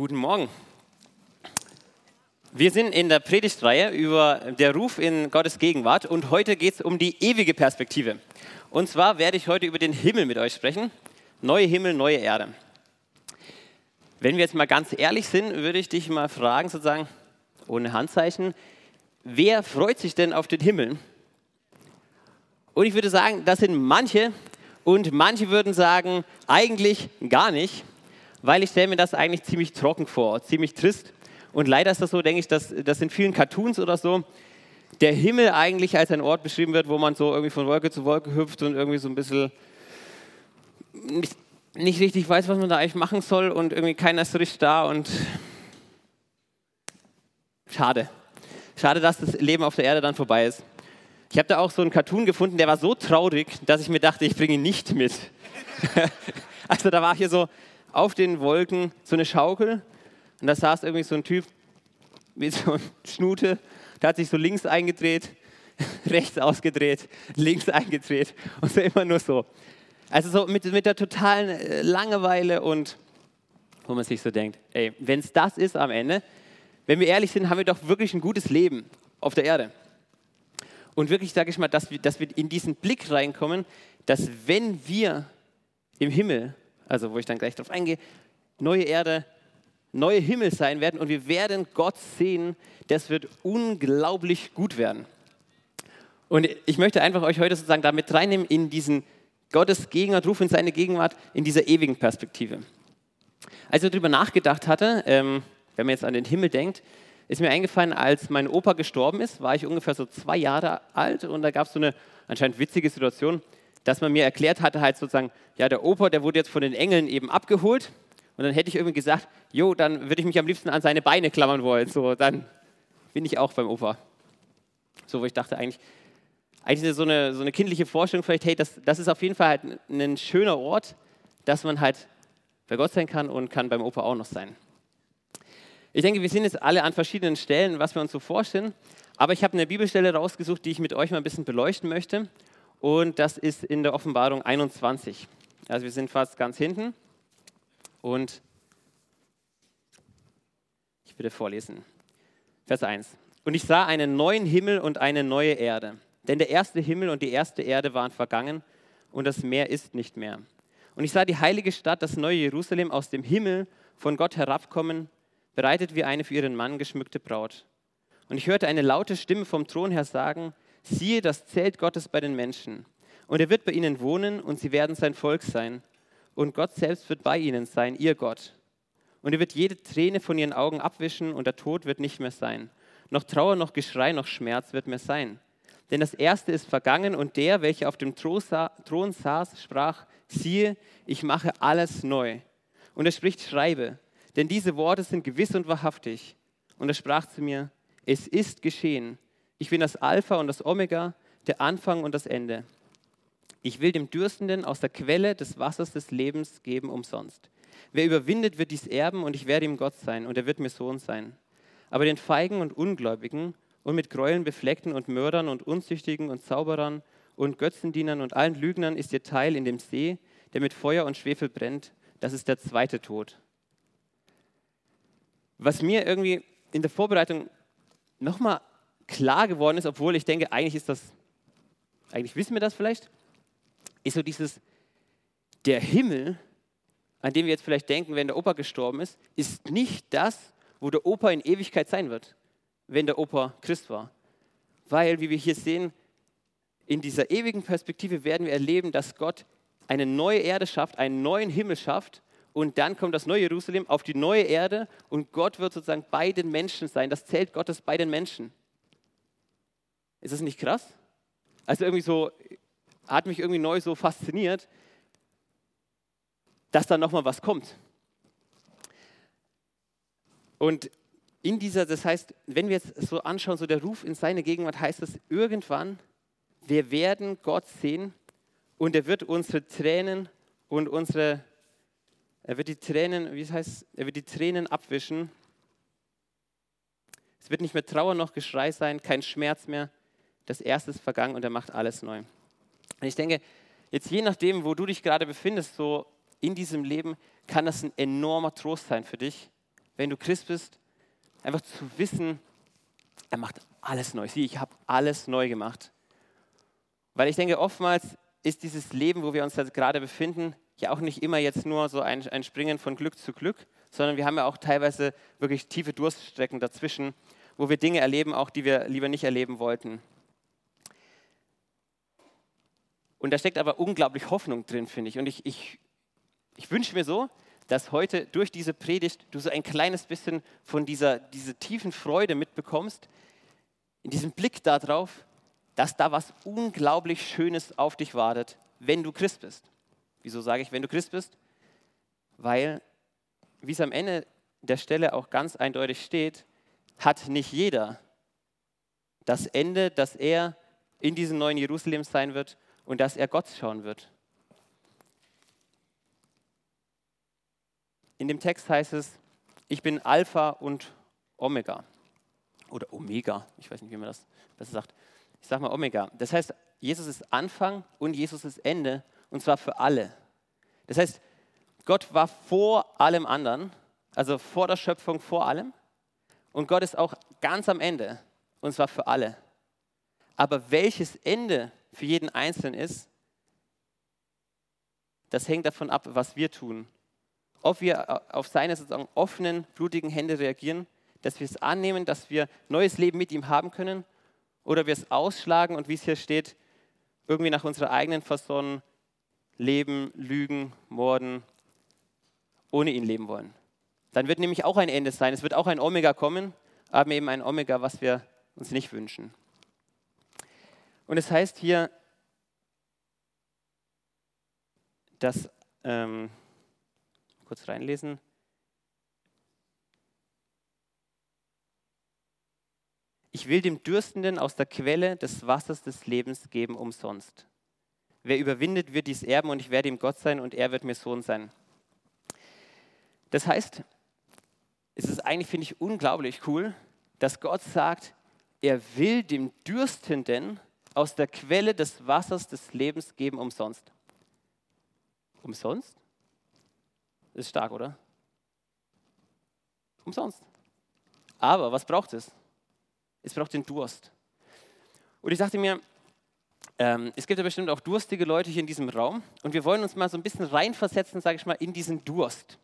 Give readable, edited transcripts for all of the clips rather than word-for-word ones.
Guten Morgen. Wir sind in der Predigtreihe über der Ruf in Gottes Gegenwart und heute geht es um die ewige Perspektive. Und zwar werde ich heute über den Himmel mit euch sprechen. Neue Himmel, neue Erde. Wenn wir jetzt mal ganz ehrlich sind, würde ich dich mal fragen, sozusagen ohne Handzeichen, wer freut sich denn auf den Himmel? Und ich würde sagen, das sind manche und manche würden sagen, eigentlich gar nicht, weil ich stelle mir das eigentlich ziemlich trocken vor, ziemlich trist. Und leider ist das so, denke ich, dass das in vielen Cartoons oder so, der Himmel eigentlich als ein Ort beschrieben wird, wo man so irgendwie von Wolke zu Wolke hüpft und irgendwie so ein bisschen nicht richtig weiß, was man da eigentlich machen soll und irgendwie keiner ist so richtig da und schade. Schade, dass das Leben auf der Erde dann vorbei ist. Ich habe da auch so einen Cartoon gefunden, der war so traurig, dass ich mir dachte, ich bringe ihn nicht mit. Also da war hier so auf den Wolken so eine Schaukel und da saß irgendwie so ein Typ mit so einer Schnute, der hat sich so links eingedreht, rechts ausgedreht, links eingedreht und so immer nur so. Also so mit der totalen Langeweile und wo man sich so denkt, ey, wenn es das ist am Ende, wenn wir ehrlich sind, haben wir doch wirklich ein gutes Leben auf der Erde. Und wirklich, sage ich mal, dass wir in diesen Blick reinkommen, dass wenn wir im Himmel, also wo ich dann gleich drauf eingehe, neue Erde, neue Himmel sein werden und wir werden Gott sehen, das wird unglaublich gut werden. Und ich möchte einfach euch heute sozusagen damit reinnehmen in diesen Gottes Gegenwart, Ruf in seine Gegenwart, in dieser ewigen Perspektive. Als ich darüber nachgedacht hatte, wenn man jetzt an den Himmel denkt, ist mir eingefallen, als mein Opa gestorben ist, war ich ungefähr so 2 Jahre alt und da gab es so eine anscheinend witzige Situation, dass man mir erklärt hatte, halt sozusagen, ja, der Opa, der wurde jetzt von den Engeln eben abgeholt und dann hätte ich irgendwie gesagt, jo, dann würde ich mich am liebsten an seine Beine klammern wollen, so, dann bin ich auch beim Opa. So, wo ich dachte, eigentlich so eine kindliche Vorstellung, vielleicht, hey, das ist auf jeden Fall halt ein schöner Ort, dass man halt bei Gott sein kann und kann beim Opa auch noch sein. Ich denke, wir sind jetzt alle an verschiedenen Stellen, was wir uns so vorstellen, aber ich habe eine Bibelstelle rausgesucht, die ich mit euch mal ein bisschen beleuchten möchte und das ist in der Offenbarung 21. Also wir sind fast ganz hinten und ich bitte vorlesen. Vers 1. Und ich sah einen neuen Himmel und eine neue Erde, denn der erste Himmel und die erste Erde waren vergangen und das Meer ist nicht mehr. Und ich sah die heilige Stadt, das neue Jerusalem, aus dem Himmel von Gott herabkommen, bereitet wie eine für ihren Mann geschmückte Braut. Und ich hörte eine laute Stimme vom Thron her sagen, siehe das Zelt Gottes bei den Menschen. Und er wird bei ihnen wohnen und sie werden sein Volk sein. Und Gott selbst wird bei ihnen sein, ihr Gott. Und er wird jede Träne von ihren Augen abwischen und der Tod wird nicht mehr sein. Noch Trauer, noch Geschrei, noch Schmerz wird mehr sein. Denn das Erste ist vergangen und der, welcher auf dem Thron saß, sprach, siehe, ich mache alles neu. Und er spricht, schreibe, denn diese Worte sind gewiss und wahrhaftig. Und er sprach zu mir, es ist geschehen. Ich bin das Alpha und das Omega, der Anfang und das Ende. Ich will dem Dürstenden aus der Quelle des Wassers des Lebens geben umsonst. Wer überwindet, wird dies erben und ich werde ihm Gott sein und er wird mir Sohn sein. Aber den Feigen und Ungläubigen und mit Gräueln befleckten und Mördern und Unzüchtigen und Zauberern und Götzendienern und allen Lügnern ist ihr Teil in dem See, der mit Feuer und Schwefel brennt. Das ist der zweite Tod. Was mir irgendwie in der Vorbereitung nochmal klar geworden ist, obwohl ich denke, eigentlich wissen wir das vielleicht, ist so der Himmel, an den wir jetzt vielleicht denken, wenn der Opa gestorben ist nicht das, wo der Opa in Ewigkeit sein wird, wenn der Opa Christ war. Weil, wie wir hier sehen, in dieser ewigen Perspektive werden wir erleben, dass Gott eine neue Erde schafft, einen neuen Himmel schafft und dann kommt das neue Jerusalem auf die neue Erde und Gott wird sozusagen bei den Menschen sein, das Zelt Gottes bei den Menschen. Ist das nicht krass? Also irgendwie so, hat mich irgendwie neu so fasziniert, dass da nochmal was kommt. Und das heißt, wenn wir jetzt so anschauen, so der Ruf in seine Gegenwart, heißt es irgendwann, wir werden Gott sehen und er wird unsere Tränen und er wird die Tränen abwischen. Es wird nicht mehr Trauer noch Geschrei sein, kein Schmerz mehr. Das Erste ist vergangen und er macht alles neu. Und ich denke, jetzt je nachdem, wo du dich gerade befindest, so in diesem Leben, kann das ein enormer Trost sein für dich, wenn du Christ bist, einfach zu wissen, er macht alles neu. Sieh, ich habe alles neu gemacht. Weil ich denke, oftmals ist dieses Leben, wo wir uns jetzt gerade befinden, ja auch nicht immer jetzt nur so ein Springen von Glück zu Glück, sondern wir haben ja auch teilweise wirklich tiefe Durststrecken dazwischen, wo wir Dinge erleben, auch die wir lieber nicht erleben wollten. Und da steckt aber unglaublich Hoffnung drin, finde ich. Und ich wünsche mir so, dass heute durch diese Predigt du so ein kleines bisschen von dieser tiefen Freude mitbekommst, in diesem Blick darauf, dass da was unglaublich Schönes auf dich wartet, wenn du Christ bist. Wieso sage ich, wenn du Christ bist? Weil, wie es am Ende der Stelle auch ganz eindeutig steht, hat nicht jeder das Ende, dass er in diesem neuen Jerusalem sein wird und dass er Gott schauen wird. In dem Text heißt es, ich bin Alpha und Omega. Oder Omega, ich weiß nicht, wie man das besser sagt. Ich sage mal Omega. Das heißt, Jesus ist Anfang und Jesus ist Ende, und zwar für alle. Das heißt, Gott war vor allem anderen, also vor der Schöpfung, vor allem. Und Gott ist auch ganz am Ende, und zwar für alle. Aber welches Ende für jeden Einzelnen ist, das hängt davon ab, was wir tun. Ob wir auf seine sozusagen offenen, blutigen Hände reagieren, dass wir es annehmen, dass wir neues Leben mit ihm haben können, oder wir es ausschlagen und, wie es hier steht, irgendwie nach unserer eigenen Fasson leben, lügen, morden, ohne ihn leben wollen. Dann wird nämlich auch ein Ende sein. Es wird auch ein Omega kommen, aber eben ein Omega, was wir uns nicht wünschen. Und es heißt hier, dass, kurz reinlesen, ich will dem Dürstenden aus der Quelle des Wassers des Lebens geben umsonst. Wer überwindet, wird dies erben, und ich werde ihm Gott sein und er wird mir Sohn sein. Das heißt, es ist eigentlich, finde ich, unglaublich cool, dass Gott sagt, er will dem Dürstenden aus der Quelle des Wassers des Lebens geben umsonst. Umsonst? Das ist stark, oder? Umsonst. Aber was braucht es? Es braucht den Durst. Und ich dachte mir, es gibt ja bestimmt auch durstige Leute hier in diesem Raum, und wir wollen uns mal so ein bisschen reinversetzen, sage ich mal, in diesen Durst.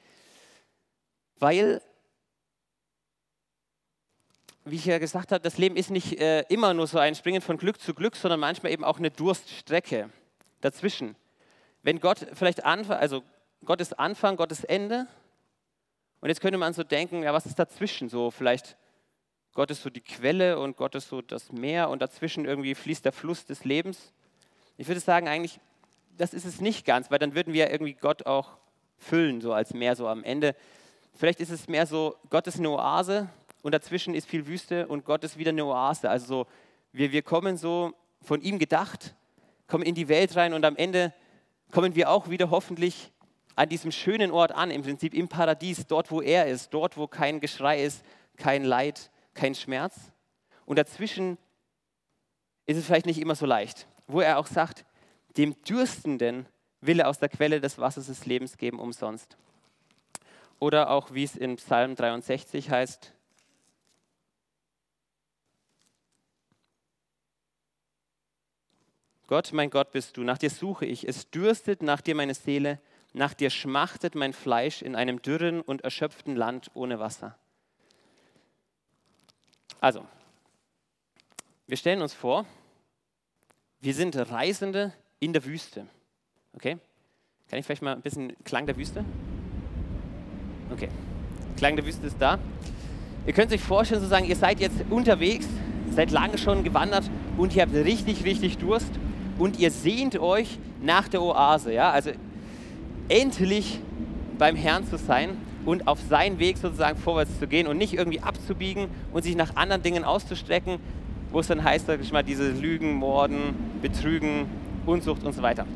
Weil, wie ich ja gesagt habe, das Leben ist nicht immer nur so ein Springen von Glück zu Glück, sondern manchmal eben auch eine Durststrecke dazwischen. Wenn Gott vielleicht also Gott ist Anfang, Gott ist Ende, und jetzt könnte man so denken, ja, was ist dazwischen so? Vielleicht Gott ist so die Quelle und Gott ist so das Meer und dazwischen irgendwie fließt der Fluss des Lebens. Ich würde sagen eigentlich, das ist es nicht ganz, weil dann würden wir irgendwie Gott auch füllen, so als Meer so am Ende. Vielleicht ist es mehr so, Gott ist eine Oase und dazwischen ist viel Wüste und Gott ist wieder eine Oase. Also so, wir kommen so von ihm gedacht, kommen in die Welt rein und am Ende kommen wir auch wieder hoffentlich an diesem schönen Ort an, im Prinzip im Paradies, dort wo er ist, dort wo kein Geschrei ist, kein Leid, kein Schmerz. Und dazwischen ist es vielleicht nicht immer so leicht, wo er auch sagt, dem Dürstenden will er aus der Quelle des Wassers des Lebens geben umsonst. Oder auch, wie es in Psalm 63 heißt, Gott, mein Gott bist du, nach dir suche ich, es dürstet nach dir meine Seele, nach dir schmachtet mein Fleisch in einem dürren und erschöpften Land ohne Wasser. Also, wir stellen uns vor, wir sind Reisende in der Wüste. Okay? Kann ich vielleicht mal ein bisschen Klang der Wüste? Okay, Klang der Wüste ist da. Ihr könnt euch vorstellen, sozusagen, ihr seid jetzt unterwegs, seid lange schon gewandert und ihr habt richtig, richtig Durst und ihr sehnt euch nach der Oase. Ja? Also endlich beim Herrn zu sein und auf seinen Weg sozusagen vorwärts zu gehen und nicht irgendwie abzubiegen und sich nach anderen Dingen auszustrecken, wo es dann heißt, sag ich mal, diese Lügen, Morden, Betrügen, Unzucht und so weiter.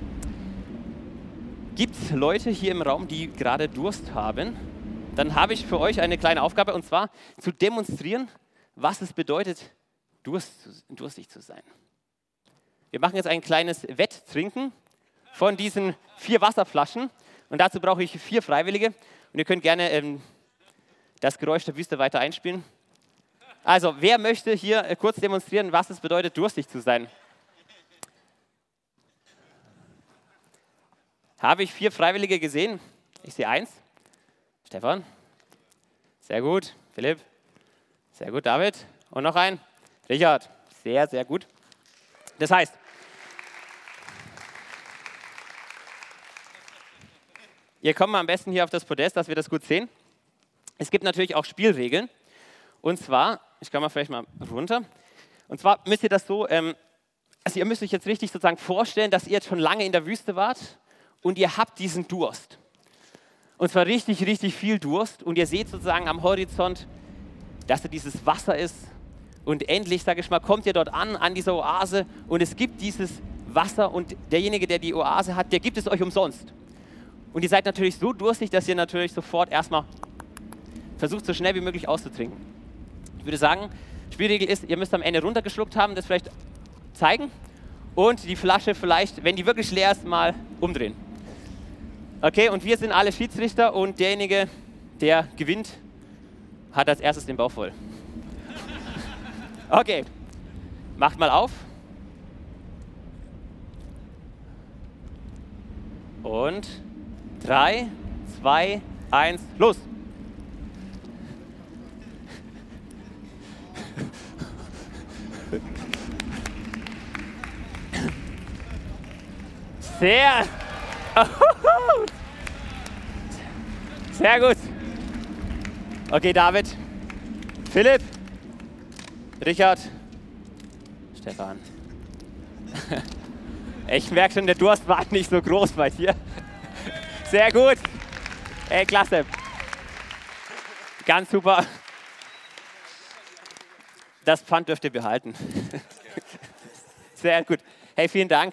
Gibt es Leute hier im Raum, die gerade Durst haben? Dann habe ich für euch eine kleine Aufgabe, und zwar zu demonstrieren, was es bedeutet, durstig zu sein. Wir machen jetzt ein kleines Wetttrinken von diesen 4 Wasserflaschen und dazu brauche ich 4 Freiwillige. Und ihr könnt gerne das Geräusch der Wüste weiter einspielen. Also, wer möchte hier kurz demonstrieren, was es bedeutet, durstig zu sein? Habe ich 4 Freiwillige gesehen? Ich sehe 1. Stefan? Sehr gut. Philipp? Sehr gut. David? Und noch ein? Richard? Sehr, sehr gut. Das heißt, ihr kommt mal am besten hier auf das Podest, dass wir das gut sehen. Es gibt natürlich auch Spielregeln. Und zwar, ich komme mal vielleicht mal runter. Und zwar müsst ihr das so, also ihr müsst euch jetzt richtig sozusagen vorstellen, dass ihr jetzt schon lange in der Wüste wart und ihr habt diesen Durst. Und zwar richtig, richtig viel Durst. Und ihr seht sozusagen am Horizont, dass da dieses Wasser ist. Und endlich, sage ich mal, kommt ihr dort an dieser Oase und es gibt dieses Wasser und derjenige, der die Oase hat, der gibt es euch umsonst. Und ihr seid natürlich so durstig, dass ihr natürlich sofort erstmal versucht, so schnell wie möglich auszutrinken. Ich würde sagen, Spielregel ist, ihr müsst am Ende runtergeschluckt haben, das vielleicht zeigen und die Flasche vielleicht, wenn die wirklich leer ist, mal umdrehen. Okay, und wir sind alle Schiedsrichter und derjenige, der gewinnt, hat als erstes den Bauch voll. Okay, macht mal auf. Und 3, 2, 1, los! Sehr gut. Okay, David, Philipp, Richard, Stefan. Ich merke schon, der Durst war nicht so groß bei dir. Sehr gut. Ey, klasse. Ganz super. Das Pfand dürft ihr behalten. Sehr gut. Hey, vielen Dank.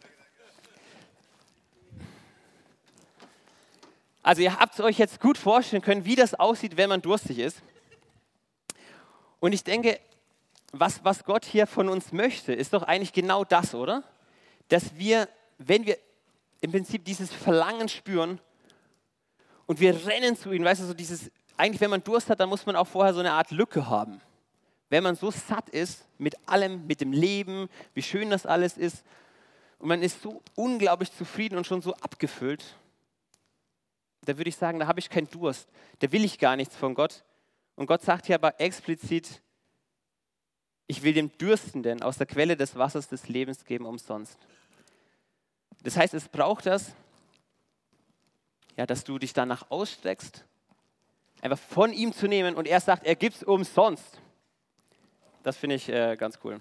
Also ihr habt es euch jetzt gut vorstellen können, wie das aussieht, wenn man durstig ist. Und ich denke, was Gott hier von uns möchte, ist doch eigentlich genau das, oder? Dass wir, wenn wir im Prinzip dieses Verlangen spüren und wir rennen zu ihm, weißt du, so dieses, eigentlich wenn man Durst hat, dann muss man auch vorher so eine Art Lücke haben. Wenn man so satt ist mit allem, mit dem Leben, wie schön das alles ist und man ist so unglaublich zufrieden und schon so abgefüllt, da würde ich sagen, da habe ich keinen Durst, da will ich gar nichts von Gott. Und Gott sagt hier aber explizit, ich will dem Dürstenden aus der Quelle des Wassers des Lebens geben umsonst. Das heißt, es braucht das, ja, dass du dich danach ausstreckst, einfach von ihm zu nehmen und er sagt, er gibt es umsonst. Das finde ich ganz cool.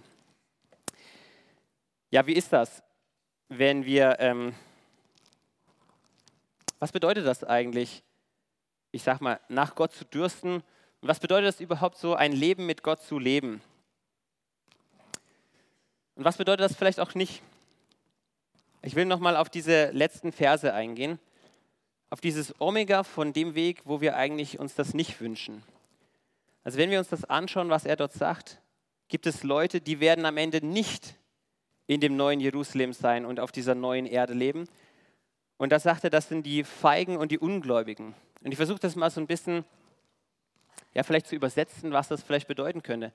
Ja, wie ist das, wenn wir, was bedeutet das eigentlich, ich sag mal, nach Gott zu dürsten? Und was bedeutet das überhaupt so, ein Leben mit Gott zu leben? Und was bedeutet das vielleicht auch nicht? Ich will nochmal auf diese letzten Verse eingehen, auf dieses Omega von dem Weg, wo wir eigentlich uns das nicht wünschen. Also wenn wir uns das anschauen, was er dort sagt, gibt es Leute, die werden am Ende nicht in dem neuen Jerusalem sein und auf dieser neuen Erde leben. Und da sagt er, das sind die Feigen und die Ungläubigen. Und ich versuche das mal so ein bisschen, ja, vielleicht zu übersetzen, was das vielleicht bedeuten könnte.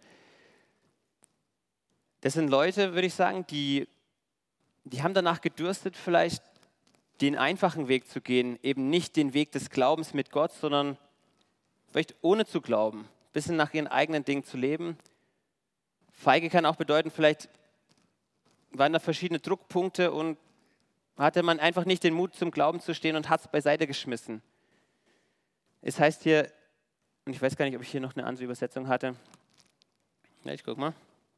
Das sind Leute, würde ich sagen, die haben danach gedürstet, vielleicht den einfachen Weg zu gehen, eben nicht den Weg des Glaubens mit Gott, sondern vielleicht ohne zu glauben, ein bisschen nach ihren eigenen Dingen zu leben. Feige kann auch bedeuten, vielleicht waren da verschiedene Druckpunkte und hatte man einfach nicht den Mut zum Glauben zu stehen und hat es beiseite geschmissen. Es heißt hier, und ich weiß gar nicht, ob ich hier noch eine andere Übersetzung hatte. Ja, ich guck mal.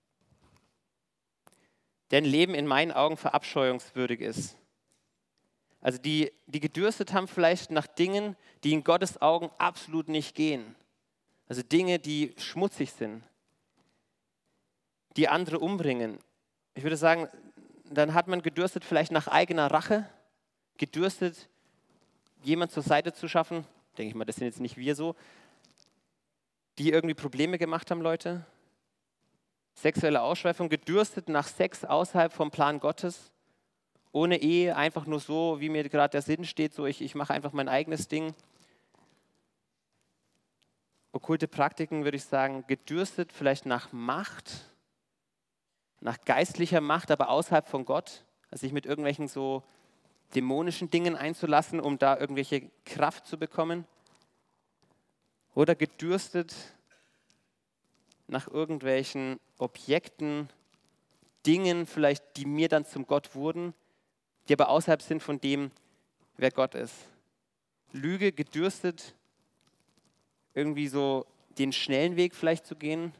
Denn Leben in meinen Augen verabscheuungswürdig ist. Also die gedürstet haben vielleicht nach Dingen, die in Gottes Augen absolut nicht gehen. Also Dinge, die schmutzig sind, die andere umbringen. Ich würde sagen, dann hat man gedürstet vielleicht nach eigener Rache, gedürstet, jemand zur Seite zu schaffen, denke ich mal, das sind jetzt nicht wir so, die irgendwie Probleme gemacht haben, Leute. Sexuelle Ausschweifung, gedürstet nach Sex außerhalb vom Plan Gottes, ohne Ehe, einfach nur so, wie mir gerade der Sinn steht, so ich mache einfach mein eigenes Ding. okkulte Praktiken, würde ich sagen, gedürstet vielleicht nach Macht, nach geistlicher Macht, aber außerhalb von Gott, also sich mit irgendwelchen so dämonischen Dingen einzulassen, um da irgendwelche Kraft zu bekommen. Oder gedürstet nach irgendwelchen Objekten, Dingen vielleicht, die mir dann zum Gott wurden, die aber außerhalb sind von dem, wer Gott ist. Lüge, gedürstet, irgendwie so den schnellen Weg vielleicht zu gehen,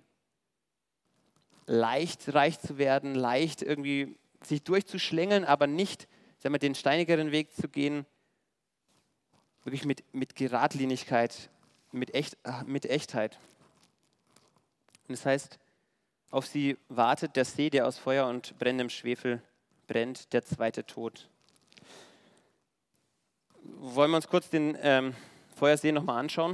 leicht reich zu werden, leicht irgendwie sich durchzuschlängeln, aber nicht, sagen wir, den steinigeren Weg zu gehen, wirklich mit Geradlinigkeit, mit Echtheit. Und das heißt, auf sie wartet der See, der aus Feuer und brennendem Schwefel brennt, der zweite Tod. Wollen wir uns kurz den Feuersee nochmal anschauen?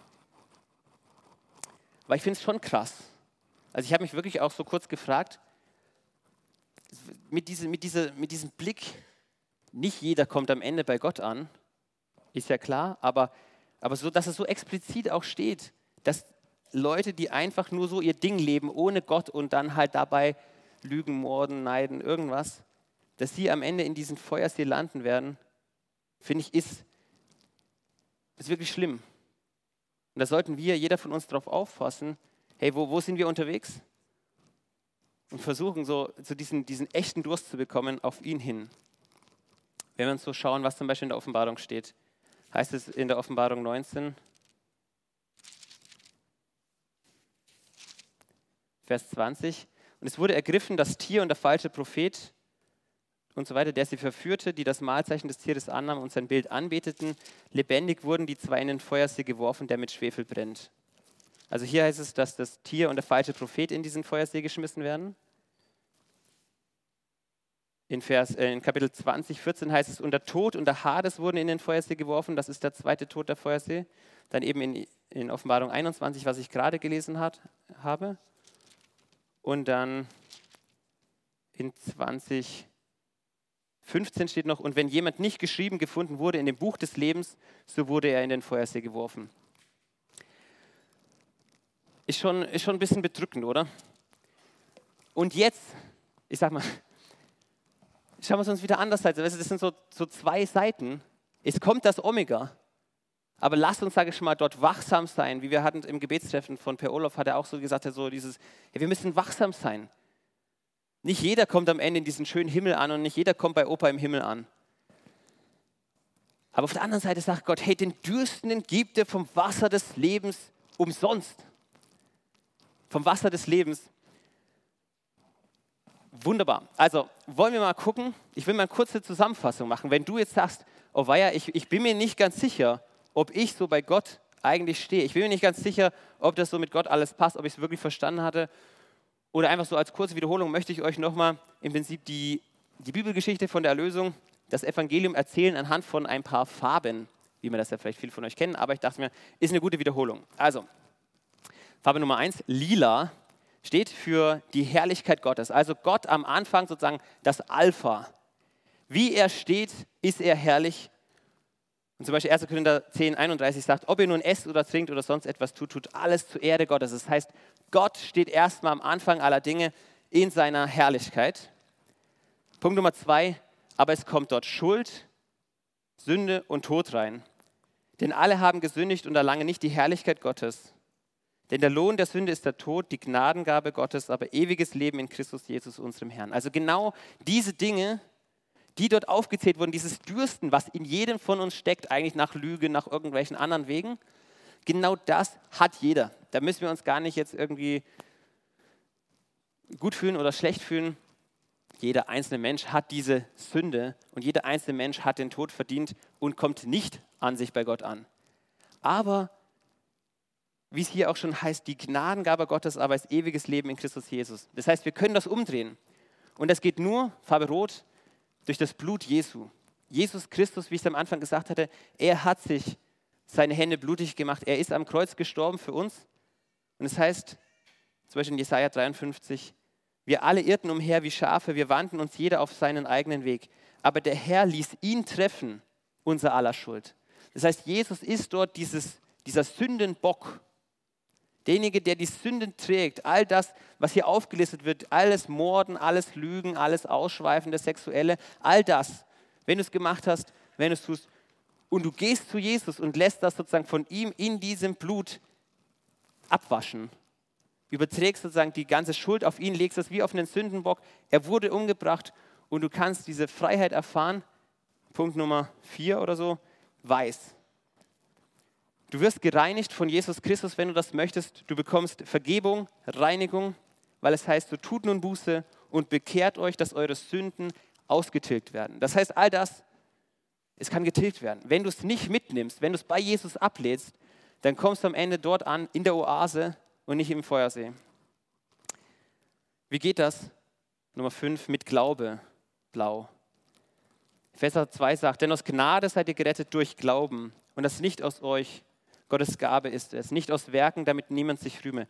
Weil ich finde es schon krass. Also ich habe mich wirklich auch so kurz gefragt, mit diesem Blick, nicht jeder kommt am Ende bei Gott an, ist ja klar, aber so, dass es so explizit auch steht, dass Leute, die einfach nur so ihr Ding leben, ohne Gott und dann halt dabei lügen, morden, neiden, irgendwas, dass sie am Ende in diesen Feuersee landen werden, finde ich, ist wirklich schlimm. Und da sollten wir, jeder von uns, darauf aufpassen, hey, wo sind wir unterwegs? Und versuchen, so diesen echten Durst zu bekommen auf ihn hin. Wenn wir uns so schauen, was zum Beispiel in der Offenbarung steht, heißt es in der Offenbarung 19, Vers 20, und es wurde ergriffen, das Tier und der falsche Prophet und so weiter, der sie verführte, die das Mahlzeichen des Tieres annahmen und sein Bild anbeteten. Lebendig wurden die zwei in den Feuersee geworfen, der mit Schwefel brennt. Also hier heißt es, dass das Tier und der falsche Prophet in diesen Feuersee geschmissen werden. In Kapitel 20, 14 heißt es, und der Tod und der Hades wurden in den Feuersee geworfen. Das ist der zweite Tod, der Feuersee. Dann eben in Offenbarung 21, was ich gerade gelesen habe. Und dann in 2015 steht noch, und wenn jemand nicht geschrieben gefunden wurde in dem Buch des Lebens, so wurde er in den Feuersee geworfen. Ist schon ein bisschen bedrückend, oder? Und jetzt, ich sag mal, schauen wir es uns wieder anders an. Das sind so zwei Seiten. Es kommt das Omega. Aber lasst uns, sage ich schon mal, dort wachsam sein. Wie wir hatten im Gebetstreffen von Per Olof, hat er auch so gesagt, wir müssen wachsam sein. Nicht jeder kommt am Ende in diesen schönen Himmel an und nicht jeder kommt bei Opa im Himmel an. Aber auf der anderen Seite sagt Gott, hey, den Dürstenden gibt er vom Wasser des Lebens umsonst. Vom Wasser des Lebens. Wunderbar. Also wollen wir mal gucken. Ich will mal eine kurze Zusammenfassung machen. Wenn du jetzt sagst, oh weia, ich bin mir nicht ganz sicher, ob ich so bei Gott eigentlich stehe. Ich bin mir nicht ganz sicher, ob das so mit Gott alles passt, ob ich es wirklich verstanden hatte. Oder einfach so als kurze Wiederholung möchte ich euch nochmal im Prinzip die Bibelgeschichte von der Erlösung, das Evangelium erzählen anhand von ein paar Farben, wie man das ja vielleicht viele von euch kennen, aber ich dachte mir, ist eine gute Wiederholung. Also, Farbe Nummer 1, lila, steht für die Herrlichkeit Gottes. Also Gott am Anfang sozusagen das Alpha. Wie er steht, ist er herrlich. Und zum Beispiel 1. Korinther 10, 31 sagt, ob ihr nun esst oder trinkt oder sonst etwas tut, tut alles zur Ehre Gottes. Das heißt, Gott steht erstmal am Anfang aller Dinge in seiner Herrlichkeit. Punkt Nummer 2, aber es kommt dort Schuld, Sünde und Tod rein. Denn alle haben gesündigt und erlangen nicht die Herrlichkeit Gottes. Denn der Lohn der Sünde ist der Tod, die Gnadengabe Gottes, aber ewiges Leben in Christus Jesus, unserem Herrn. Also genau diese Dinge, die dort aufgezählt wurden, dieses Dürsten, was in jedem von uns steckt, eigentlich nach Lüge, nach irgendwelchen anderen Wegen, genau das hat jeder. Da müssen wir uns gar nicht jetzt irgendwie gut fühlen oder schlecht fühlen. Jeder einzelne Mensch hat diese Sünde und jeder einzelne Mensch hat den Tod verdient und kommt nicht an sich bei Gott an. Aber wie es hier auch schon heißt, die Gnadengabe Gottes aber ist ewiges Leben in Christus Jesus. Das heißt, wir können das umdrehen. Und das geht nur, Farbe Rot, durch das Blut Jesu. Jesus Christus, wie ich es am Anfang gesagt hatte, er hat sich seine Hände blutig gemacht. Er ist am Kreuz gestorben für uns. Und es heißt, zum Beispiel in Jesaja 53, wir alle irrten umher wie Schafe, wir wandten uns jeder auf seinen eigenen Weg. Aber der Herr ließ ihn treffen, unser aller Schuld. Das heißt, Jesus ist dort dieser Sündenbock, Derjenige, der die Sünden trägt, all das, was hier aufgelistet wird, alles Morden, alles Lügen, alles Ausschweifen, das Sexuelle, all das, wenn du es gemacht hast, wenn du es tust, und du gehst zu Jesus und lässt das sozusagen von ihm in diesem Blut abwaschen, überträgst sozusagen die ganze Schuld auf ihn, legst das wie auf einen Sündenbock, er wurde umgebracht und du kannst diese Freiheit erfahren. Punkt Nummer 4 oder so, weiß. Du wirst gereinigt von Jesus Christus, wenn du das möchtest. Du bekommst Vergebung, Reinigung, weil es heißt, so tut nun Buße und bekehrt euch, dass eure Sünden ausgetilgt werden. Das heißt, all das, es kann getilgt werden. Wenn du es nicht mitnimmst, wenn du es bei Jesus ablädst, dann kommst du am Ende dort an, in der Oase und nicht im Feuersee. Wie geht das? Nummer 5, mit Glaube, blau. Epheser 2 sagt, denn aus Gnade seid ihr gerettet durch Glauben und das nicht aus euch, Gottes Gabe ist es, nicht aus Werken, damit niemand sich rühme.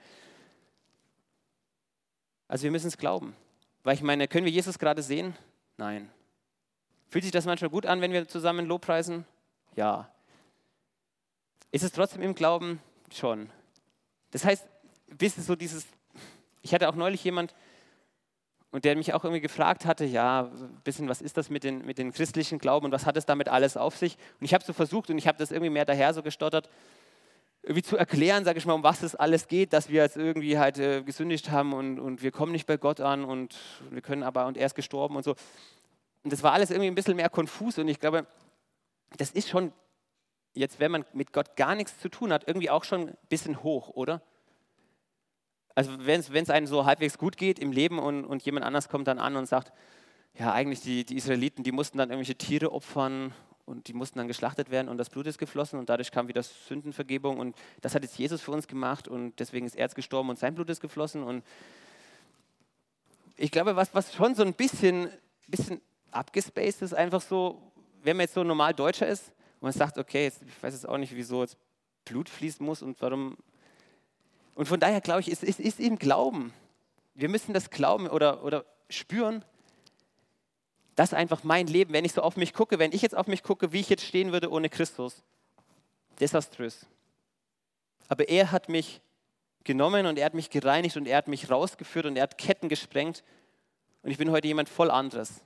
Also wir müssen es glauben. Weil ich meine, können wir Jesus gerade sehen? Nein. Fühlt sich das manchmal gut an, wenn wir zusammen Lobpreisen? Ja. Ist es trotzdem im Glauben? Schon. Das heißt, bis so dieses, ich hatte auch neulich jemand, und der mich auch irgendwie gefragt hatte, ja, ein bisschen, was ist das mit den christlichen Glauben und was hat es damit alles auf sich? Und ich habe so versucht und ich habe das irgendwie mehr daher so gestottert, irgendwie zu erklären, sage ich mal, um was es alles geht, dass wir jetzt irgendwie halt gesündigt haben und wir kommen nicht bei Gott an und wir können aber, und er ist gestorben und so. Und das war alles irgendwie ein bisschen mehr konfus und ich glaube, das ist schon, jetzt wenn man mit Gott gar nichts zu tun hat, irgendwie auch schon ein bisschen hoch, oder? Also wenn es einem so halbwegs gut geht im Leben und jemand anders kommt dann an und sagt, ja eigentlich die Israeliten, die mussten dann irgendwelche Tiere opfern und die mussten dann geschlachtet werden und das Blut ist geflossen und dadurch kam wieder Sündenvergebung und das hat jetzt Jesus für uns gemacht und deswegen ist er jetzt gestorben und sein Blut ist geflossen und ich glaube, was schon so ein bisschen abgespaced ist, einfach so, wenn man jetzt so normal Deutscher ist und man sagt, okay, ich weiß jetzt auch nicht, wieso jetzt Blut fließen muss und warum. Und von daher glaube ich, es ist eben Glauben. Wir müssen das glauben oder spüren, dass einfach mein Leben, wenn ich so auf mich gucke, wenn ich jetzt auf mich gucke, wie ich jetzt stehen würde ohne Christus, desaströs. Aber er hat mich genommen und er hat mich gereinigt und er hat mich rausgeführt und er hat Ketten gesprengt und ich bin heute jemand voll anderes.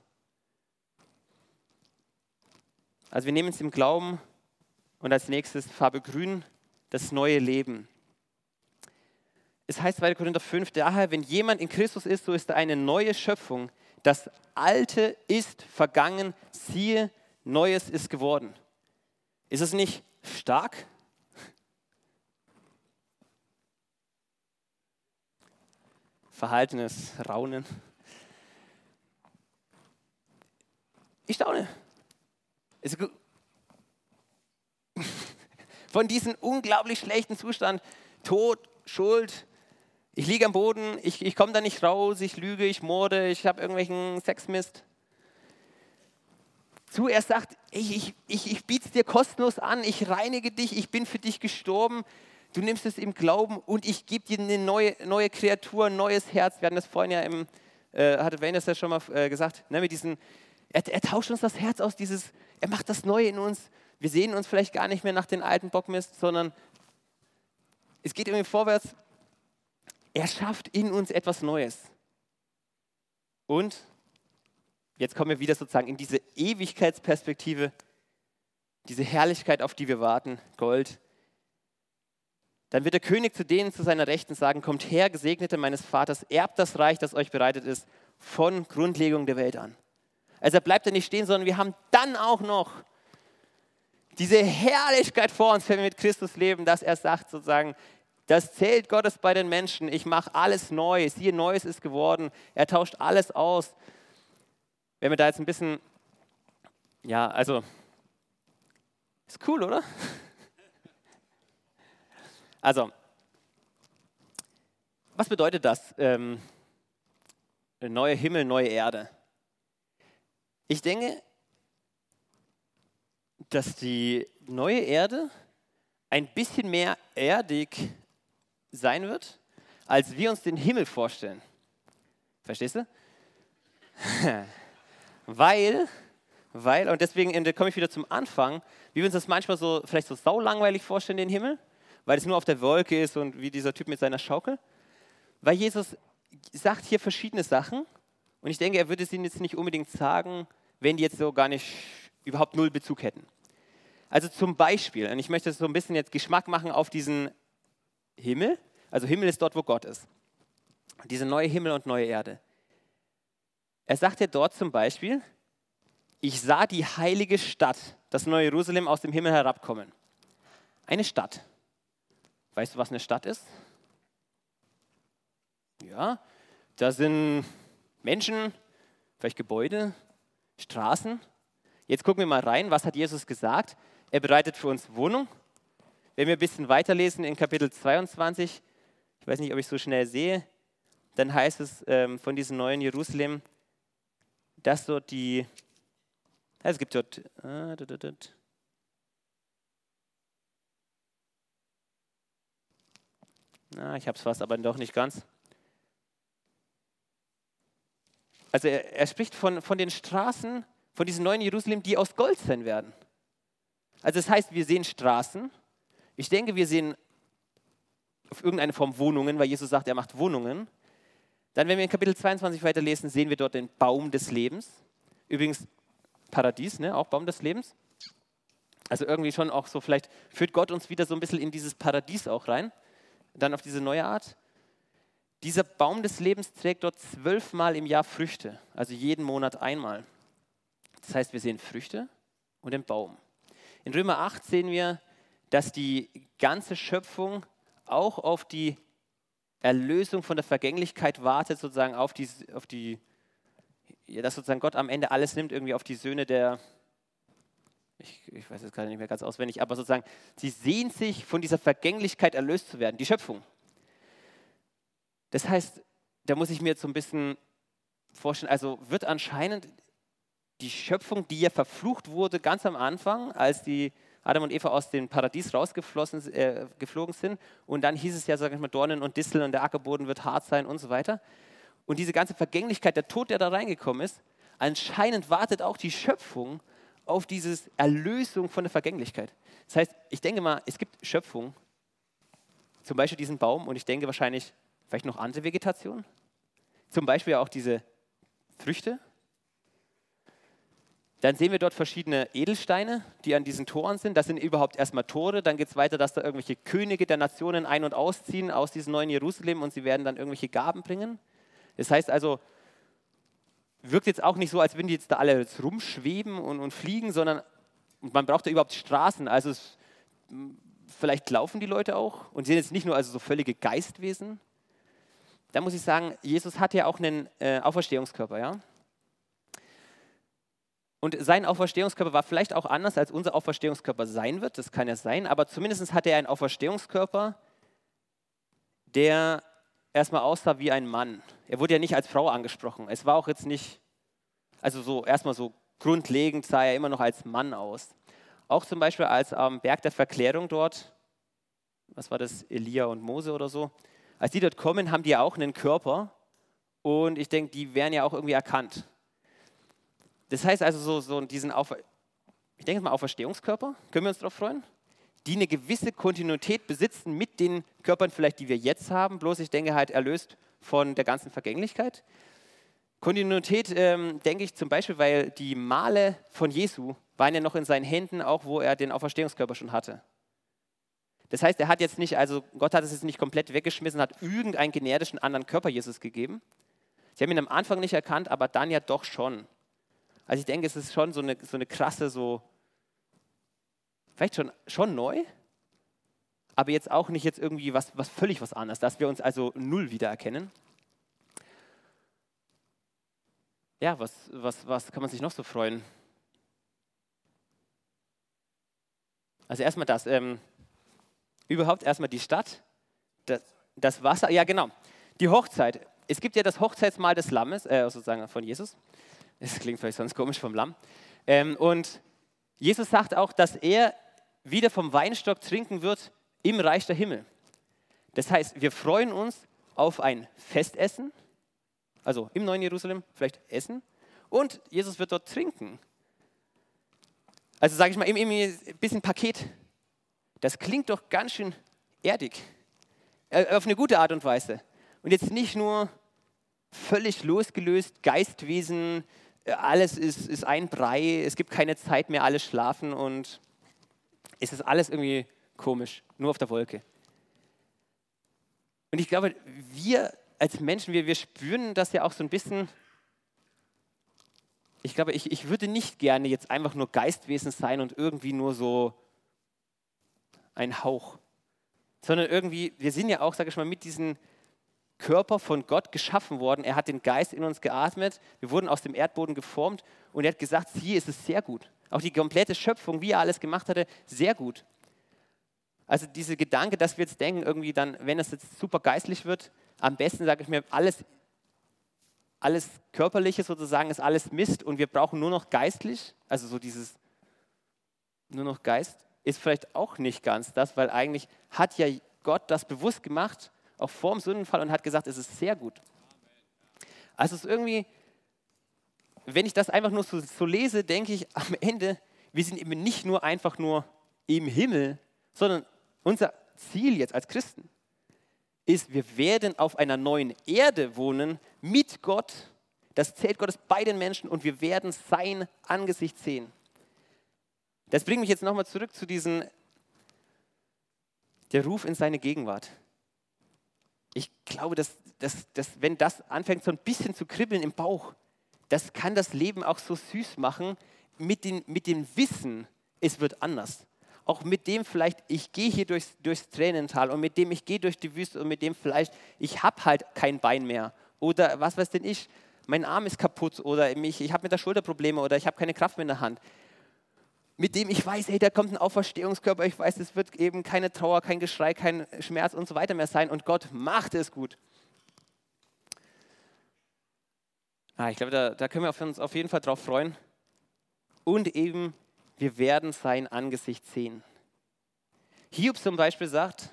Also wir nehmen es im Glauben und als nächstes Farbe Grün, das neue Leben. Es heißt 2. Korinther 5, daher, wenn jemand in Christus ist, so ist er eine neue Schöpfung. Das Alte ist vergangen, siehe, Neues ist geworden. Ist es nicht stark? Verhaltenes Raunen. Ich staune. Von diesem unglaublich schlechten Zustand, Tod, Schuld, ich liege am Boden, ich komme da nicht raus, ich lüge, ich morde, ich habe irgendwelchen Sexmist. Er sagt, ich biete es dir kostenlos an, ich reinige dich, ich bin für dich gestorben, du nimmst es im Glauben und ich gebe dir eine neue Kreatur, ein neues Herz. Wir hatten das vorhin ja hatte Wayne das ja schon mal gesagt, ne, mit diesen, er tauscht uns das Herz aus, er macht das Neue in uns. Wir sehen uns vielleicht gar nicht mehr nach den alten Bockmist, sondern es geht irgendwie vorwärts. Er schafft in uns etwas Neues. Und jetzt kommen wir wieder sozusagen in diese Ewigkeitsperspektive, diese Herrlichkeit, auf die wir warten, Gold. Dann wird der König zu denen zu seiner Rechten sagen, kommt her, Gesegnete meines Vaters, erbt das Reich, das euch bereitet ist, von Grundlegung der Welt an. Also er bleibt da nicht stehen, sondern wir haben dann auch noch diese Herrlichkeit vor uns, wenn wir mit Christus leben, dass er sagt sozusagen, das Zelt Gottes bei den Menschen, ich mache alles neu, siehe, Neues ist geworden, er tauscht alles aus. Wenn wir da jetzt ein bisschen, ja, also, ist cool, oder? Also, was bedeutet das? Neue Himmel, neue Erde. Ich denke, dass die neue Erde ein bisschen mehr erdig sein wird, als wir uns den Himmel vorstellen. Verstehst du? Weil, und deswegen komme ich wieder zum Anfang, wie wir uns das manchmal so, vielleicht so saulangweilig vorstellen, den Himmel. weil es nur auf der Wolke ist und wie dieser Typ mit seiner Schaukel. Weil Jesus sagt hier verschiedene Sachen und ich denke, er würde es ihnen jetzt nicht unbedingt sagen, wenn die jetzt so gar nicht überhaupt null Bezug hätten. Also zum Beispiel, und ich möchte so ein bisschen jetzt Geschmack machen auf diesen Himmel. Also Himmel ist dort, wo Gott ist. Diese neue Himmel und neue Erde. Er sagt ja dort zum Beispiel, ich sah die heilige Stadt, das neue Jerusalem, aus dem Himmel herabkommen. Eine Stadt. Weißt du, was eine Stadt ist? Ja, da sind Menschen, vielleicht Gebäude, Straßen. Jetzt gucken wir mal rein, was hat Jesus gesagt? Er bereitet für uns Wohnung. Wenn wir ein bisschen weiterlesen in Kapitel 22, ich weiß nicht, ob ich so schnell sehe, dann heißt es von diesem neuen Jerusalem, dass dort es gibt dort, ich habe es fast, aber doch nicht ganz. Also er spricht von den Straßen, von diesem neuen Jerusalem, die aus Gold sein werden. Also das heißt, wir sehen Straßen. Ich denke, wir sehen auf irgendeine Form Wohnungen, weil Jesus sagt, er macht Wohnungen. Dann, wenn wir in Kapitel 22 weiterlesen, sehen wir dort den Baum des Lebens. Übrigens Paradies, ne? Auch Baum des Lebens. Also irgendwie schon auch so, vielleicht führt Gott uns wieder so ein bisschen in dieses Paradies auch rein. Dann auf diese neue Art. Dieser Baum des Lebens trägt dort 12 Mal im Jahr Früchte. Also jeden Monat einmal. Das heißt, wir sehen Früchte und den Baum. In Römer 8 sehen wir, dass die ganze Schöpfung auch auf die Erlösung von der Vergänglichkeit wartet, sozusagen dass sozusagen Gott am Ende alles nimmt, irgendwie auf die Söhne der, ich weiß jetzt gerade nicht mehr ganz auswendig, aber sozusagen, sie sehnt sich, von dieser Vergänglichkeit erlöst zu werden, die Schöpfung. Das heißt, da muss ich mir jetzt so ein bisschen vorstellen, also wird anscheinend die Schöpfung, die ja verflucht wurde ganz am Anfang, als die Adam und Eva aus dem Paradies geflogen sind. Und dann hieß es ja, sag ich mal, Dornen und Disteln und der Ackerboden wird hart sein und so weiter. Und diese ganze Vergänglichkeit, der Tod, der da reingekommen ist, anscheinend wartet auch die Schöpfung auf diese Erlösung von der Vergänglichkeit. Das heißt, ich denke mal, es gibt Schöpfung, zum Beispiel diesen Baum und ich denke wahrscheinlich vielleicht noch andere Vegetation, zum Beispiel auch diese Früchte. Dann sehen wir dort verschiedene Edelsteine, die an diesen Toren sind. Das sind überhaupt erstmal Tore. Dann geht es weiter, dass da irgendwelche Könige der Nationen ein- und ausziehen aus diesem neuen Jerusalem und sie werden dann irgendwelche Gaben bringen. Das heißt also, wirkt jetzt auch nicht so, als würden die jetzt da alle jetzt rumschweben und fliegen, sondern man braucht da überhaupt Straßen. Also vielleicht laufen die Leute auch und sind jetzt nicht nur also so völlige Geistwesen. Da muss ich sagen, Jesus hat ja auch einen Auferstehungskörper, ja. Und sein Auferstehungskörper war vielleicht auch anders, als unser Auferstehungskörper sein wird. Das kann ja sein, aber zumindest hatte er einen Auferstehungskörper, der erstmal aussah wie ein Mann. Er wurde ja nicht als Frau angesprochen. Es war auch jetzt nicht, also so erstmal so grundlegend sah er immer noch als Mann aus. Auch zum Beispiel als am Berg der Verklärung dort, was war das, Elia und Mose oder so, als die dort kommen, haben die ja auch einen Körper und ich denke, die werden ja auch irgendwie erkannt. Das heißt also so diesen ich denke mal Auferstehungskörper, können wir uns darauf freuen, die eine gewisse Kontinuität besitzen mit den Körpern vielleicht, die wir jetzt haben, bloß ich denke halt erlöst von der ganzen Vergänglichkeit. Kontinuität denke ich zum Beispiel, weil die Male von Jesu waren ja noch in seinen Händen, auch wo er den Auferstehungskörper schon hatte. Das heißt, er hat jetzt nicht, also Gott hat es jetzt nicht komplett weggeschmissen, hat irgendeinen generischen anderen Körper Jesus gegeben. Sie haben ihn am Anfang nicht erkannt, aber dann ja doch schon. Also ich denke, es ist schon so eine krasse, vielleicht schon neu, aber jetzt auch nicht jetzt irgendwie was völlig was anderes, dass wir uns also null wiedererkennen. Ja, was kann man sich noch so freuen? Also erstmal das, überhaupt erstmal die Stadt, das Wasser, ja genau, die Hochzeit. Es gibt ja das Hochzeitsmahl des Lammes, sozusagen von Jesus. Das klingt vielleicht sonst komisch vom Lamm. Und Jesus sagt auch, dass er wieder vom Weinstock trinken wird im Reich der Himmel. Das heißt, wir freuen uns auf ein Festessen, also im neuen Jerusalem vielleicht essen, und Jesus wird dort trinken. Also sage ich mal, ein bisschen Paket. Das klingt doch ganz schön erdig. Auf eine gute Art und Weise. Und jetzt nicht nur völlig losgelöst, Geistwesen, alles ist ein Brei, es gibt keine Zeit mehr, alle schlafen und es ist alles irgendwie komisch, nur auf der Wolke. Und ich glaube, wir als Menschen, wir spüren das ja auch so ein bisschen. Ich glaube, ich würde nicht gerne jetzt einfach nur Geistwesen sein und irgendwie nur so ein Hauch. Sondern irgendwie, wir sind ja auch, sage ich mal, mit diesem Körper von Gott geschaffen worden. Er hat den Geist in uns geatmet, wir wurden aus dem Erdboden geformt und er hat gesagt, hier ist es sehr gut. Auch die komplette Schöpfung, wie er alles gemacht hatte, sehr gut. Also dieser Gedanke, dass wir jetzt denken, irgendwie dann, wenn es jetzt super geistlich wird, am besten, sage ich mir, alles Körperliche sozusagen ist alles Mist und wir brauchen nur noch geistlich, also so dieses nur noch Geist, ist vielleicht auch nicht ganz das, weil eigentlich hat ja Gott das bewusst gemacht, auch vor dem Sündenfall und hat gesagt, es ist sehr gut. Also es ist irgendwie, wenn ich das einfach nur so lese, denke ich am Ende, wir sind eben nicht nur einfach nur im Himmel, sondern unser Ziel jetzt als Christen ist, wir werden auf einer neuen Erde wohnen mit Gott. Das Zelt Gottes bei den Menschen und wir werden sein Angesicht sehen. Das bringt mich jetzt nochmal zurück zu der Ruf in seine Gegenwart. Ich glaube, dass wenn das anfängt so ein bisschen zu kribbeln im Bauch, das kann das Leben auch so süß machen mit dem Wissen, es wird anders. Auch mit dem vielleicht, ich gehe hier durchs Tränental und mit dem ich gehe durch die Wüste und mit dem vielleicht, ich habe halt kein Bein mehr oder was weiß denn ich, mein Arm ist kaputt oder ich habe mit der Schulter Probleme oder ich habe keine Kraft mehr in der Hand. Mit dem ich weiß, hey, da kommt ein Auferstehungskörper, ich weiß, es wird eben keine Trauer, kein Geschrei, kein Schmerz und so weiter mehr sein und Gott macht es gut. Ich glaube, da können wir uns auf jeden Fall drauf freuen und eben, wir werden sein Angesicht sehen. Hiob zum Beispiel sagt,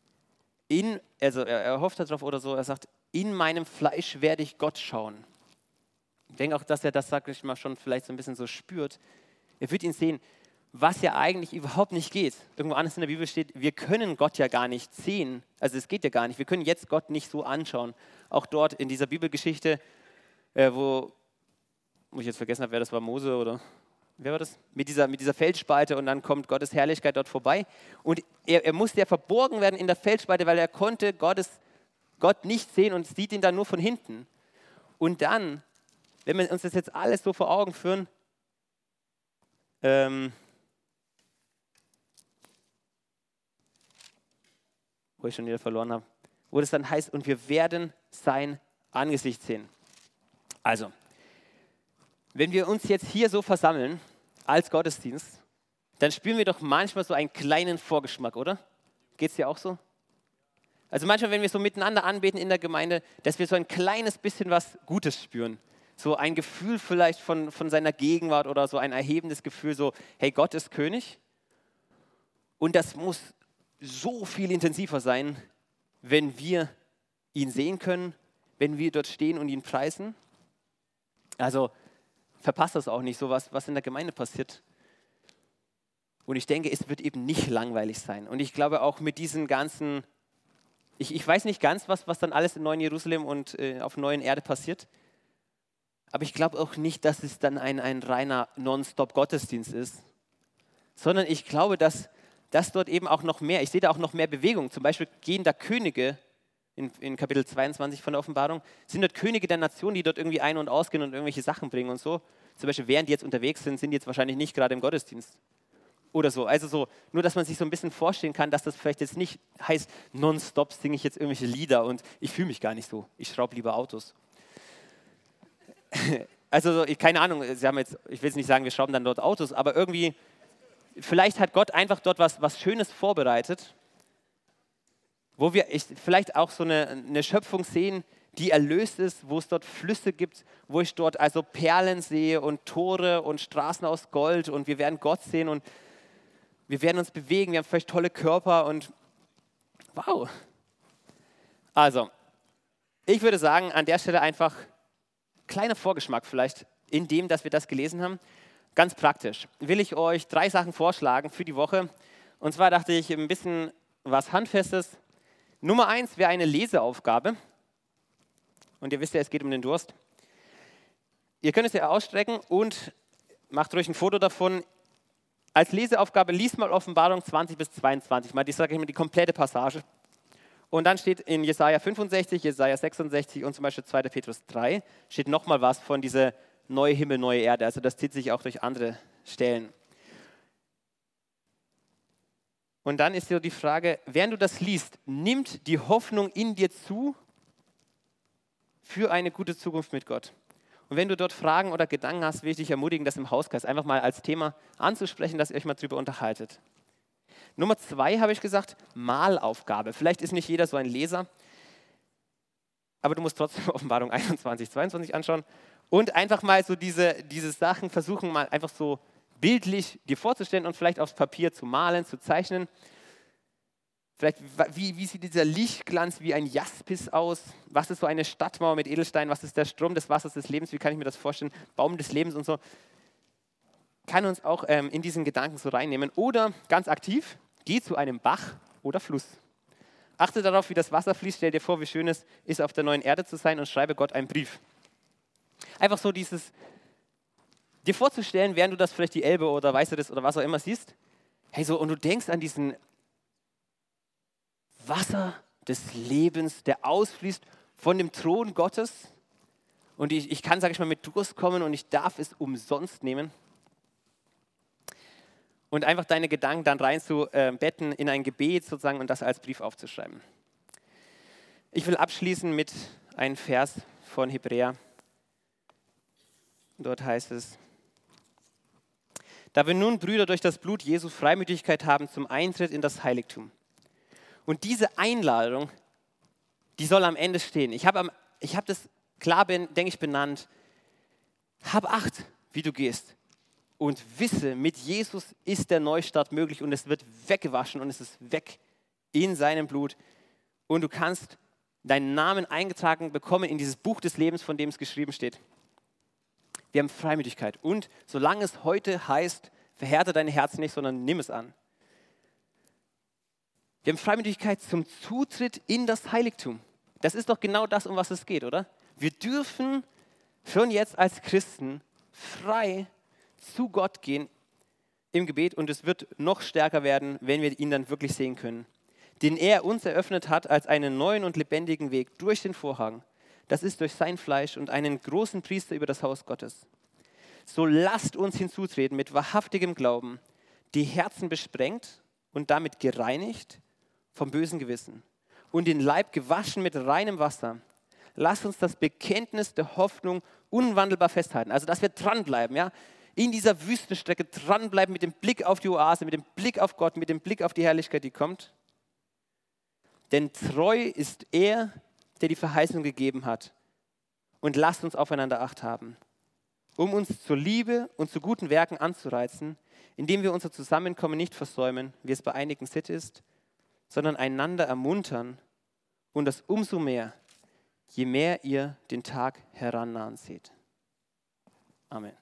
er hofft darauf oder so, er sagt, in meinem Fleisch werde ich Gott schauen. Ich denke auch, dass er das, sag ich mal, schon vielleicht so ein bisschen so spürt. Er wird ihn sehen, was ja eigentlich überhaupt nicht geht. Irgendwo anders in der Bibel steht, wir können Gott ja gar nicht sehen. Also es geht ja gar nicht. Wir können jetzt Gott nicht so anschauen. Auch dort in dieser Bibelgeschichte, wo ich jetzt vergessen habe, wer das war, Mose oder wer war das? Mit dieser Felsspalte und dann kommt Gottes Herrlichkeit dort vorbei. Und er musste ja verborgen werden in der Felsspalte, weil er konnte Gott nicht sehen und sieht ihn dann nur von hinten. Und dann, wenn wir uns das jetzt alles so vor Augen führen, wo ich schon wieder verloren habe, wo das dann heißt, und wir werden sein Angesicht sehen. Also, wenn wir uns jetzt hier so versammeln, als Gottesdienst, dann spüren wir doch manchmal so einen kleinen Vorgeschmack, oder? Geht es dir auch so? Also manchmal, wenn wir so miteinander anbeten in der Gemeinde, dass wir so ein kleines bisschen was Gutes spüren. So ein Gefühl vielleicht von seiner Gegenwart oder so ein erhebendes Gefühl, so, hey, Gott ist König. Und das muss so viel intensiver sein, wenn wir ihn sehen können, wenn wir dort stehen und ihn preisen. Also verpasst das auch nicht, so was in der Gemeinde passiert. Und ich denke, es wird eben nicht langweilig sein. Und ich glaube auch mit diesen ganzen, ich weiß nicht ganz, was dann alles in Neuen Jerusalem und auf neuen Erde passiert. Aber ich glaube auch nicht, dass es dann ein reiner Non-Stop-Gottesdienst ist. Sondern ich glaube, dass dort eben auch noch mehr, ich sehe da auch noch mehr Bewegung. Zum Beispiel gehen da Könige, in Kapitel 22 von der Offenbarung, sind dort Könige der Nation, die dort irgendwie ein- und ausgehen und irgendwelche Sachen bringen und so. Zum Beispiel, während die jetzt unterwegs sind die jetzt wahrscheinlich nicht gerade im Gottesdienst. Oder so. Also so, nur dass man sich so ein bisschen vorstellen kann, dass das vielleicht jetzt nicht heißt, nonstop singe ich jetzt irgendwelche Lieder und ich fühle mich gar nicht so. Ich schraube lieber Autos. Also keine Ahnung, ich will jetzt nicht sagen, wir schrauben dann dort Autos, aber irgendwie, vielleicht hat Gott einfach dort was Schönes vorbereitet, wo wir vielleicht auch so eine Schöpfung sehen, die erlöst ist, wo es dort Flüsse gibt, wo ich dort also Perlen sehe und Tore und Straßen aus Gold und wir werden Gott sehen und wir werden uns bewegen, wir haben vielleicht tolle Körper und wow. Also, ich würde sagen, an der Stelle einfach kleiner Vorgeschmack vielleicht in dem, dass wir das gelesen haben. Ganz praktisch will ich euch 3 Sachen vorschlagen für die Woche. Und zwar dachte ich, ein bisschen was Handfestes. Nummer 1 wäre eine Leseaufgabe. Und ihr wisst ja, es geht um den Durst. Ihr könnt es ja ausstrecken und macht ruhig ein Foto davon. Als Leseaufgabe liest mal Offenbarung 20 bis 22, mal die komplette Passage. Und dann steht in Jesaja 65, Jesaja 66 und zum Beispiel 2. Petrus 3, steht nochmal was von dieser neue Himmel, neue Erde. Also das zieht sich auch durch andere Stellen. Und dann ist so die Frage, während du das liest, nimmt die Hoffnung in dir zu für eine gute Zukunft mit Gott? Und wenn du dort Fragen oder Gedanken hast, will ich dich ermutigen, das im Hauskreis einfach mal als Thema anzusprechen, dass ihr euch mal drüber unterhaltet. Nummer 2 habe ich gesagt, Malaufgabe. Vielleicht ist nicht jeder so ein Leser, aber du musst trotzdem Offenbarung 21, 22 anschauen und einfach mal so diese Sachen versuchen, mal einfach so bildlich dir vorzustellen und vielleicht aufs Papier zu malen, zu zeichnen. Vielleicht, wie sieht dieser Lichtglanz wie ein Jaspis aus? Was ist so eine Stadtmauer mit Edelstein? Was ist der Strom des Wassers des Lebens? Wie kann ich mir das vorstellen? Baum des Lebens und so. Kann uns auch in diesen Gedanken so reinnehmen. Oder ganz aktiv, geh zu einem Bach oder Fluss. Achte darauf, wie das Wasser fließt. Stell dir vor, wie schön es ist, auf der neuen Erde zu sein und schreibe Gott einen Brief. Einfach so dieses, dir vorzustellen, während du das vielleicht die Elbe oder Weißeres oder was auch immer siehst, hey, so, und du denkst an diesen Wasser des Lebens, der ausfließt von dem Thron Gottes und ich kann, sage ich mal, mit Durst kommen und ich darf es umsonst nehmen. Und einfach deine Gedanken dann reinzubetten in ein Gebet sozusagen und das als Brief aufzuschreiben. Ich will abschließen mit einem Vers von Hebräer. Dort heißt es, da wir nun, Brüder, durch das Blut Jesu Freimütigkeit haben zum Eintritt in das Heiligtum. Und diese Einladung, die soll am Ende stehen. Ich habe das klar, denke ich, benannt. Hab Acht, wie du gehst. Und wisse, mit Jesus ist der Neustart möglich und es wird weggewaschen und es ist weg in seinem Blut. Und du kannst deinen Namen eingetragen bekommen in dieses Buch des Lebens, von dem es geschrieben steht. Wir haben Freimütigkeit. Und solange es heute heißt, verhärte deine Herzen nicht, sondern nimm es an. Wir haben Freimütigkeit zum Zutritt in das Heiligtum. Das ist doch genau das, um was es geht, oder? Wir dürfen schon jetzt als Christen frei zu Gott gehen im Gebet und es wird noch stärker werden, wenn wir ihn dann wirklich sehen können. Den er uns eröffnet hat als einen neuen und lebendigen Weg durch den Vorhang. Das ist durch sein Fleisch und einen großen Priester über das Haus Gottes. So lasst uns hinzutreten mit wahrhaftigem Glauben, die Herzen besprengt und damit gereinigt vom bösen Gewissen und den Leib gewaschen mit reinem Wasser. Lasst uns das Bekenntnis der Hoffnung unwandelbar festhalten. Also, dass wir dranbleiben, ja, in dieser Wüstenstrecke dranbleiben mit dem Blick auf die Oase, mit dem Blick auf Gott, mit dem Blick auf die Herrlichkeit, die kommt. Denn treu ist er, der die Verheißung gegeben hat. Und lasst uns aufeinander Acht haben, um uns zur Liebe und zu guten Werken anzureizen, indem wir unser Zusammenkommen nicht versäumen, wie es bei einigen Sitte ist, sondern einander ermuntern und das umso mehr, je mehr ihr den Tag herannahen seht. Amen.